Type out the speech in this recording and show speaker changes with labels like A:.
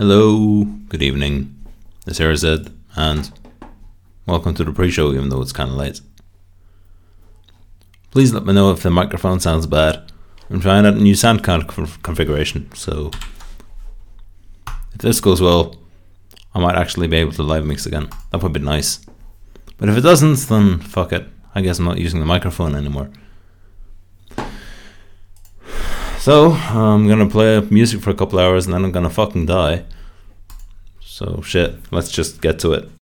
A: Hello, good evening. It's Zed, and welcome to the pre-show, even though it's kind of late. Please let me know if the microphone sounds bad. I'm trying out a new sound configuration, so if this goes well, I might actually be able to live mix again. That would be nice. But if it doesn't, then fuck it. I guess I'm not using the microphone anymore. So, I'm gonna play music for a couple hours and then I'm gonna fucking die. So shit, let's just get to it.